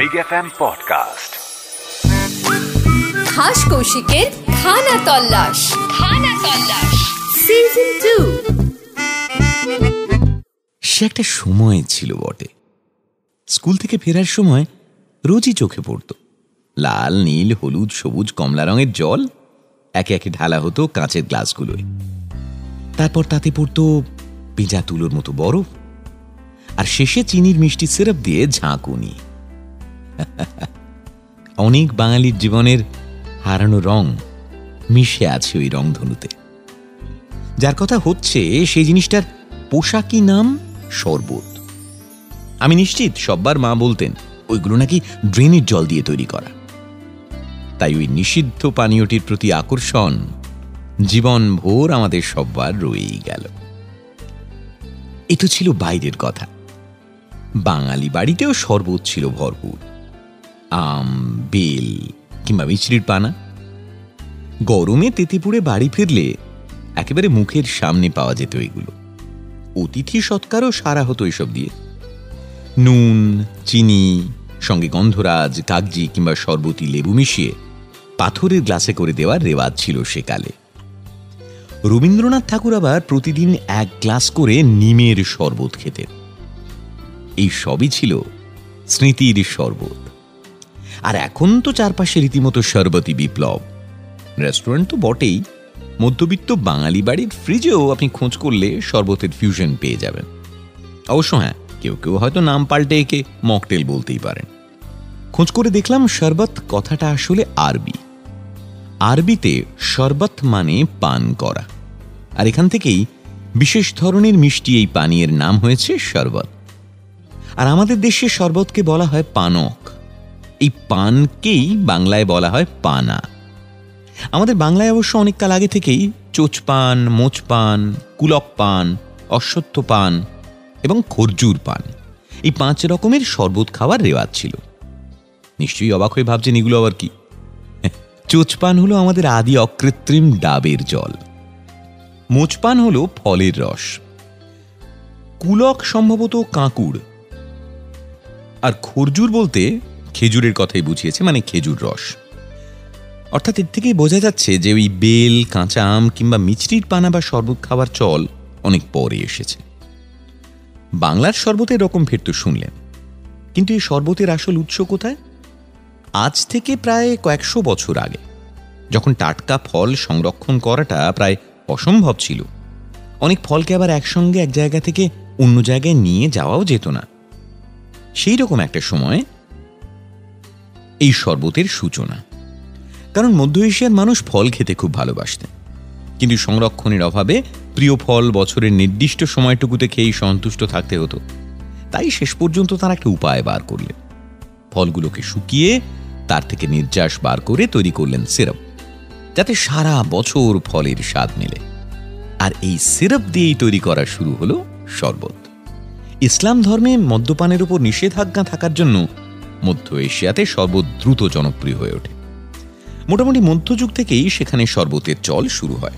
Big FM podcast. হাস কৌশিকের Khana Tallash season 2। সে একটা সময় ছিল বটে। স্কুল থেকে ফেরার সময় রোজই চোখে পড়ত লাল, নীল, হলুদ, সবুজ, কমলা রঙের জল একে একে ঢালা হতো কাঁচের গ্লাসগুলোয়। তারপর তাতে পড়তো পেঁজা তুলোর মতো বরফ, আর শেষে চিনির মিষ্টি সিরাপ দিয়ে ঝাঁকুনি। অনেক বাঙালির জীবনের হারানো রং মিশে আছে ওই রংধনুতে। যার কথা হচ্ছে সেই জিনিসটার পোশাকি নাম শরবত। আমি নিশ্চিত সববার মা বলতেন ওইগুলো নাকি ড্রেনের জল দিয়ে তৈরি করা। তাই ওই নিষিদ্ধ পানীয়টির প্রতি আকর্ষণ জীবন ভোর আমাদের সববার রয়েই গেল। এ তো ছিল বাইরের কথা। বাঙালি বাড়িতেও শরবত ছিল ভরপুর। আম, বেল কিংবা মিছরির পানা। গরমে তেতে পুড়ে বাড়ি ফিরলে একেবারে মুখের সামনে পাওয়া যেত এগুলো। অতিথি সৎকারও সারা হতো এসব দিয়ে। নুন, চিনি, সঙ্গে গন্ধরাজ, কাগজি কিংবা শরবতি লেবু মিশিয়ে পাথরের গ্লাসে করে দেওয়ার রেওয়াজ ছিল সেকালে। রবীন্দ্রনাথ ঠাকুর আবার প্রতিদিন এক গ্লাস করে নিমের শরবত খেতেন। এই সবই ছিল স্মৃতির শরবত। আর এখন তো চারপাশে রীতিমতো শরবতি বিপ্লব। রেস্টুরেন্ট তো বটেই, মধ্যবিত্ত বাঙালি বাড়ির ফ্রিজেও আপনি খোঁজ করলে শরবতের ফিউশন পেয়ে যাবেন। অবশ্য হ্যাঁ, কেউ কেউ হয়তো নাম পাল্টে একে মকটেল বলতেই পারেন। খোঁজ করে দেখলাম শরবত কথাটা আসলে আরবি। আরবিতে শরবত মানে পান করা, আর এখান থেকেই বিশেষ ধরনের মিষ্টি এই পানীয়ের নাম হয়েছে শরবত। আর আমাদের দেশে শরবতকে বলা হয় পানক। এই পানকেই বাংলায় বলা হয় পানা। আমাদের বাংলায় অবশ্য অনেক কাল আগে থেকেই চোচপান, মোচপান, কুলক পান, অশ্বত্থ পান এবং খরজুর পান, এই 5 রকমের শরবত খাওয়ার রেওয়াজ ছিল। নিশ্চয়ই অবাক হয়ে ভাবছেন এগুলো আবার কি। চোচপান হলো আমাদের আদি অকৃত্রিম ডাবের জল। মোচপান হলো ফলের রস। কুলক সম্ভবত কাঁকুড়। আর খরজুর বলতে খেজুরের কথাই বুঝিয়েছে, মানে খেজুর রস। অর্থাৎ এর থেকেই বোঝা যাচ্ছে যে ওই বেল, কাঁচা আম কিংবা মিছরির পানা বা শরবত খাওয়ার চল অনেক পরে এসেছে। বাংলার শরবতের রকম ফের তো শুনলেন, কিন্তু এই শরবতের আসল উৎস কোথায়? আজ থেকে প্রায় কয়েকশো বছর আগে, যখন টাটকা ফল সংরক্ষণ করাটা প্রায় অসম্ভব ছিল, অনেক ফলকে আবার একসঙ্গে এক জায়গা থেকে অন্য জায়গায় নিয়ে যাওয়াও যেত না, সেই রকম একটা সময় এই শরবতের সূচনা। কারণ মধ্য এশিয়ার মানুষ ফল খেতে খুব ভালোবাসতেন, কিন্তু সংরক্ষণের অভাবে প্রিয় ফল বছরের নির্দিষ্ট সময়টুকুতে খেয়েই সন্তুষ্ট থাকতে হতো। তাই শেষ পর্যন্ত তারা একটা উপায় বার করলেন। ফলগুলোকে শুকিয়ে তার থেকে নির্যাস বার করে তৈরি করলেন সিরাপ, যাতে সারা বছর ফলের স্বাদ মেলে। আর এই সিরাপ দিয়েই তৈরি করা শুরু হলো শরবত। ইসলাম ধর্মে মদ্যপানের উপর নিষেধাজ্ঞা থাকার জন্য মধ্য এশিয়াতে শরবত দ্রুত জনপ্রিয় হয়ে ওঠে। মোটামুটি মধ্যযুগ থেকেই সেখানে শরবতের চল শুরু হয়।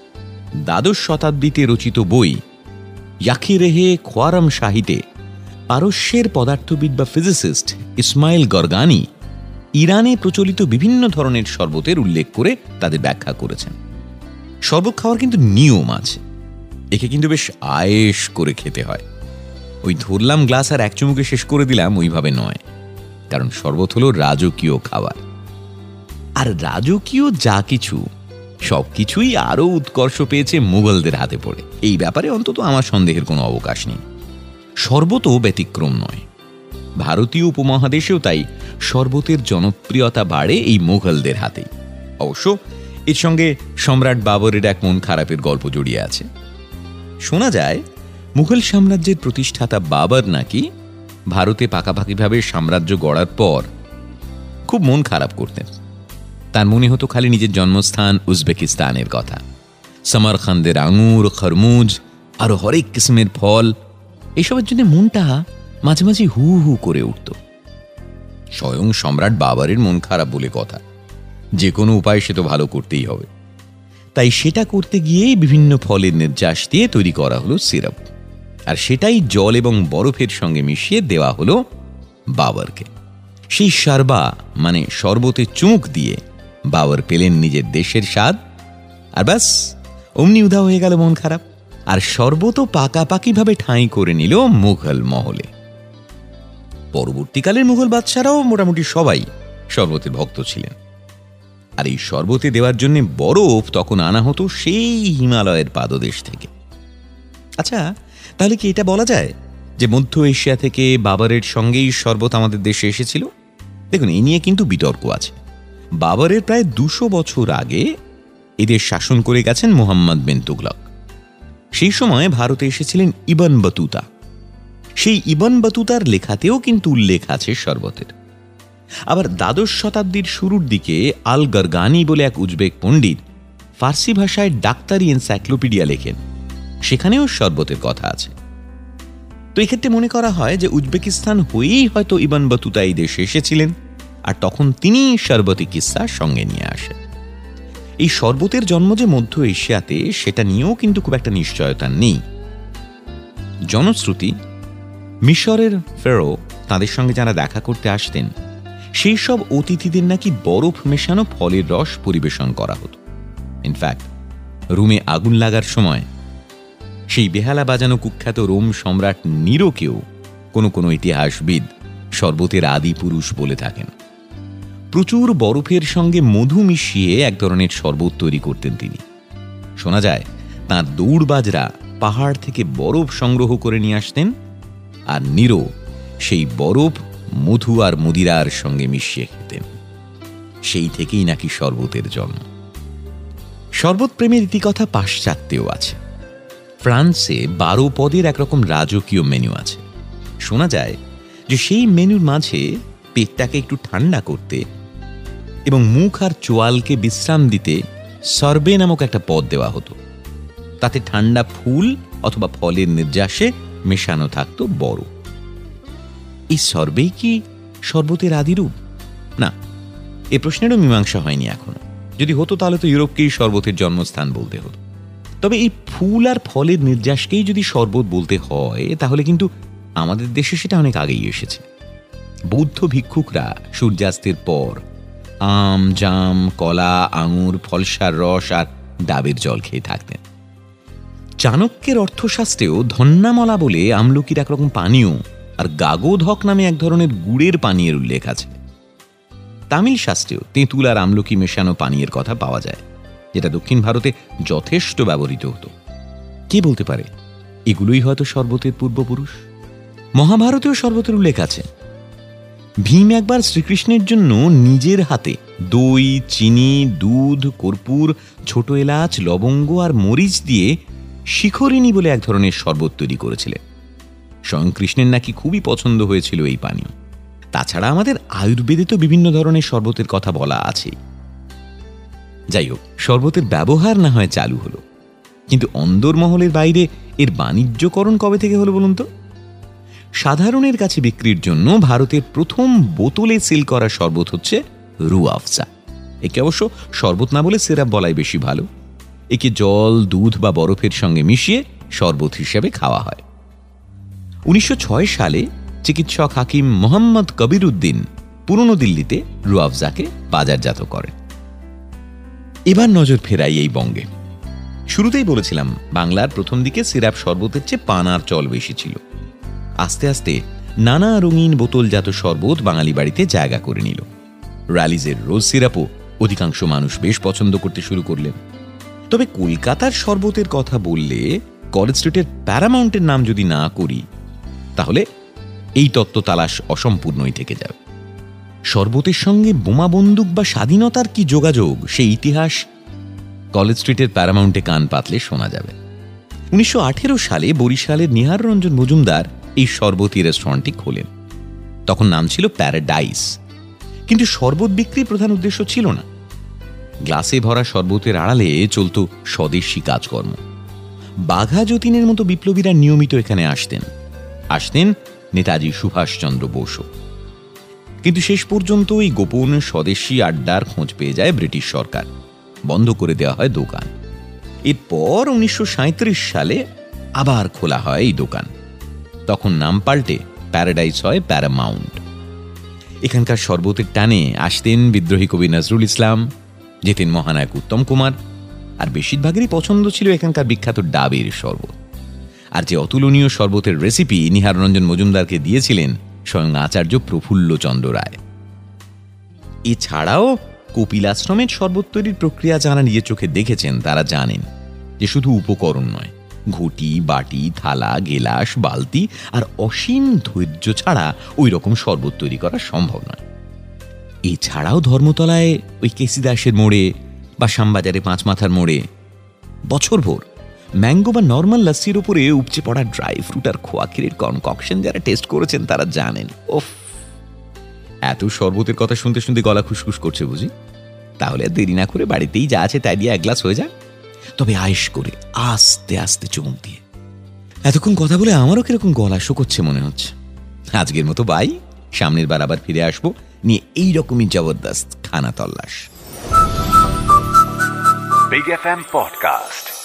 12 শতাব্দীতে রচিত বই ইয়াখিরেহে খোয়ারাম শাহিতে পারস্যের পদার্থবিদ বা ফিজিসিস্ট ইসমাইল গরগানি ইরানে প্রচলিত বিভিন্ন ধরনের শরবতের উল্লেখ করে তাদের ব্যাখ্যা করেছেন। শরবত খাওয়ার কিন্তু নিয়ম আছে। একে কিন্তু বেশ আয়েশ করে খেতে হয়। ওই ধরলাম গ্লাস আর এক চুমুকে শেষ করে দিলাম ওইভাবে নয়, কারণ শরবত হলো রাজকীয় খাবার। আর রাজকীয় যা কিছু সবকিছুই আরো উৎকর্ষ পেয়েছে মুঘলদের হাতে পড়ে। এই ব্যাপারে অন্তত আমার সন্দেহের কোনো অবকাশ নেই। শরবতও ব্যতিক্রম নয়। ভারতীয় উপমহাদেশেও তাই শরবতের জনপ্রিয়তা বাড়ে এই মুঘলদের হাতেই। অবশ্য এর সঙ্গে সম্রাট বাবরের এক মন খারাপের গল্প জড়িয়ে আছে। শোনা যায় মুঘল সাম্রাজ্যের প্রতিষ্ঠাতা বাবর নাকি ভারতে পাকাপাকিভাবে সাম্রাজ্য গড়ার পর খুব মন খারাপ করতেন। তার মনে হতো খালি নিজের জন্মস্থান উজবেকিস্তানের কথা। সমরখন্দের আঙুর, খরমুজ, আরো হরেক কিসমের ফল, এসবের জন্য মনটা মাঝে মাঝে হু হু করে উঠত। স্বয়ং সম্রাট বাবরের মন খারাপ বলে কথা, যে কোনো উপায় সে তো ভালো করতেই হবে। তাই সেটা করতে গিয়েই বিভিন্ন ফলের নির্যাস দিয়ে তৈরি করা হলো সিরাপ। আর সেটাই জল এবং বরফের সঙ্গে মিশিয়ে দেওয়া হলো বাবরকে। সেই শারবা মানে শরবতে চুমুক দিয়ে বাবর পেলেন নিজের দেশের স্বাদ, আর ব্যাস অমনি উধাও হয়ে গেল মন খারাপ। আর শরবতও পাকাপাকিভাবে ঠাঁই করে নিল মুঘল মহলে। পরবর্তীকালের মুঘল বাদশারাও মোটামুটি সবাই শরবতের ভক্ত ছিলেন। আর এই শরবতে দেওয়ার জন্য বরফ তখন আনা হতো সেই হিমালয়ের পাদদেশ থেকে। আচ্ছা, তাহলে কি এটা বলা যায় যে মধ্য এশিয়া থেকে বাবরের সঙ্গেই শরবত আমাদের দেশে এসেছিল? দেখুন, এই নিয়ে কিন্তু বিতর্ক আছে। বাবরের প্রায় 200 বছর আগে এদের শাসন করে গেছেন মুহাম্মদ বিন তুগলক। সেই সময় ভারতে এসেছিলেন ইবন বতুতা। সেই ইবন বতুতার লেখাতেও কিন্তু উল্লেখ আছে শরবতের। আবার 12 শতাব্দীর শুরুর দিকে আল গরগানি বলে এক উজবেক পণ্ডিত ফার্সি ভাষায় ডাক্তারি এনসাইক্লোপিডিয়া লেখেন, সেখানেও শরবতের কথা আছে। তো এক্ষেত্রে মনে করা হয় যে উজবেকিস্তান হয়েই হয়তো ইবন বতুতা এই দেশে এসেছিলেন, আর তখন তিনি শরবতি কিস্সা সঙ্গে নিয়ে আসেন। এই শরবতের জন্ম যে মধ্য এশিয়াতে, সেটা নিয়েও কিন্তু খুব একটা নিশ্চয়তা নেই। জনশ্রুতি, মিশরের ফেরো তাদের সঙ্গে যারা দেখা করতে আসতেন, সেই সব অতিথিদের নাকি বরফ মেশানো ফলের রস পরিবেশন করা হতো। ইনফ্যাক্ট রোমে আগুন লাগার সময় সেই বেহালা বাজানো কুখ্যাত রোম সম্রাট নিরোকেও কোনো কোনো ইতিহাসবিদ শরবতের আদি পুরুষ বলে থাকেন। প্রচুর বরফের সঙ্গে মধু মিশিয়ে এক ধরনের শরবত তৈরি করতেন তিনি। শোনা যায় তাঁর দৌড়বাজরা পাহাড় থেকে বরফ সংগ্রহ করে নিয়ে আসতেন, আর নিরো সেই বরফ মধু আর মদিরার সঙ্গে মিশিয়ে খেতেন। সেই থেকেই নাকি শরবতের জন্ম। শরবত প্রেমের ইতিকথা পাশ্চাত্যেও আছে। ফ্রান্সে 12 পদের একরকম রাজকীয় মেনু আছে। শোনা যায় যে সেই মেনুর মাঝে পেটটাকে একটু ঠান্ডা করতে এবং মুখ আর চোয়ালকে বিশ্রাম দিতে সরবে নামক একটা পদ দেওয়া হতো। তাতে ঠান্ডা ফুল অথবা ফলের নির্যাসে মেশানো থাকতো বরফ। এই সরবেই কি শরবতের আদিরূপ? না, এ প্রশ্নেরও মীমাংসা হয়নি এখনো। যদি হতো তাহলে তো ইউরোপকেই শরবতের জন্মস্থান বলতে হতো। তবে এই ফুল আর ফলের নির্যাসকেই যদি শরবত বলতে হয়, তাহলে কিন্তু আমাদের দেশে সেটা অনেক আগেই এসেছে। বৌদ্ধ ভিক্ষুকরা সূর্যাস্তের পর আম, জাম, কলা, আঙুর, ফলসার রস আর ডাবের জল খেয়ে থাকতেন। চাণক্যের অর্থশাস্ত্রেও ধন্যামলা বলে আমলকির একরকম পানীয় আর গাগোধক নামে এক ধরনের গুড়ের পানীয়ের উল্লেখ আছে। তামিল শাস্ত্রেও তেঁতুল আর আমলকি মেশানো পানীয়ের কথা পাওয়া যায়, যেটা দক্ষিণ ভারতে যথেষ্ট ব্যবহৃত হতো। কে বলতে পারে এগুলোই হয়তো শরবতের পূর্বপুরুষ? মহাভারতেও শরবতের উল্লেখ আছে। ভীম একবার শ্রীকৃষ্ণের জন্য নিজের হাতে দই, চিনি, দুধ, কর্পূর, ছোট এলাচ, লবঙ্গ আর মরিচ দিয়ে শিখরিণী বলে এক ধরনের শরবত তৈরি করেছিলেন। স্বয়ং কৃষ্ণের নাকি খুবই পছন্দ হয়েছিল এই পানীয়। তাছাড়া আমাদের আয়ুর্বেদে তো বিভিন্ন ধরনের শরবতের কথা বলা আছেই। যাই হোক, শরবতের ব্যবহার না হয় চালু হলো, কিন্তু অন্দরমহলের বাইরে এর বাণিজ্যকরণ কবে থেকে হলো বলুন তো? সাধারণের কাছে বিক্রির জন্য ভারতের প্রথম বোতলে সিল করা শরবত হচ্ছে রুহ আফজা। একে অবশ্য শরবত না বলে সিরাপ বলাই বেশি ভালো। একে জল, দুধ বা বরফের সঙ্গে মিশিয়ে শরবত হিসেবে খাওয়া হয়। 1906 সালে চিকিৎসক হাকিম মোহাম্মদ কবির উদ্দিন পুরনো দিল্লিতে রুহ আফজাকে বাজারজাত করেন। এবার নজর ফেরাই এই বঙ্গে। শুরুতেই বলেছিলাম বাংলার প্রথম দিকে সিরাপ শরবতের চেয়ে পান আর চল বেশি ছিল। আস্তে আস্তে নানা রঙিন বোতলজাত শরবত বাঙালি বাড়িতে জায়গা করে নিল। র্যালিজের রোজ সিরাপও অধিকাংশ মানুষ বেশ পছন্দ করতে শুরু করলেন। তবে কলকাতার শরবতের কথা বললে কলেজ স্ট্রিটের প্যারামাউন্টের নাম যদি না করি, তাহলে এই তত্ত্ব তালাশ অসম্পূর্ণই থেকে যাবে। শরবতের সঙ্গে বোমা বন্দুক বা স্বাধীনতার কি যোগাযোগ, সেই ইতিহাস কলেজ স্ট্রিটের প্যারামাউন্টে কান পাতলে শোনা যাবে। 1918 সালে বরিশালের নিহার রঞ্জন মজুমদার এই শরবতী রেস্টুরেন্টটি খোলেন। তখন নাম ছিল প্যারাডাইস। কিন্তু শরবত বিক্রির প্রধান উদ্দেশ্য ছিল না। গ্লাসে ভরা শরবতের আড়ালে চলত স্বদেশী কাজকর্ম। বাঘা যতীনের মতো বিপ্লবীরা নিয়মিত এখানে আসতেন নেতাজি সুভাষচন্দ্র বোসও। কিন্তু শেষ পর্যন্ত এই গোপন স্বদেশী আড্ডার খোঁজ পেয়ে যায় ব্রিটিশ সরকার। বন্ধ করে দেওয়া হয় দোকান। এরপর 1937 সালে আবার খোলা হয় এই দোকান। তখন নাম পাল্টে প্যারাডাইস হয় প্যারামাউন্ট। এখানকার শরবতের টানে আসতেন বিদ্রোহী কবি নজরুল ইসলাম, যেতেন মহানায়ক উত্তম কুমার, আর বেশিরভাগেরই পছন্দ ছিল এখানকার বিখ্যাত ডাবের শরবত। আর যে অতুলনীয় শরবতের রেসিপি নিহার রঞ্জন মজুমদারকে দিয়েছিলেন স্বয়ং আচার্য প্রফুল্লচন্দ্র রায়। এছাড়াও কপিলাশ্রমের শরবত তৈরির প্রক্রিয়া যারা নিজের চোখে দেখেছেন তারা জানেন যে শুধু উপকরণ নয়, ঘটি, বাটি, থালা, গেলাস, বালতি আর অসীম ধৈর্য ছাড়া ওই রকম শরবত তৈরি করা সম্ভব নয়। এছাড়াও ধর্মতলায় ওই কেসি দাসের মোড়ে বা শ্যামবাজারে পাঁচ মাথার মোড়ে বছরভর ম্যাঙ্গো বা নর্মাল লাস্সির উপরে উপচে পড়া ড্রাই ফ্রুট আর খোয়া ক্ষীরের কনককশন যারা টেস্ট করেছেন তারা জানেন। ওফ, এত শরবতের কথা শুনতে শুনতে গলা খুশখুশ করছে বুঝি? তাহলে দেরি না করে বাড়িতেই যা আছে তাই দিয়ে এক গ্লাস হয়ে যায়, তবে আয়েশ করে আস্তে আস্তে চুমুক দিয়ে। এতক্ষণ কথা বলে আমারও কিরকম গলা শুকোচ্ছে মনে হচ্ছে। আজকের মতো বাই, সামনের বার আবার ফিরে আসবো নিয়ে এইরকমই জবরদস্ত খানা তল্লাশ। Big FM Podcast.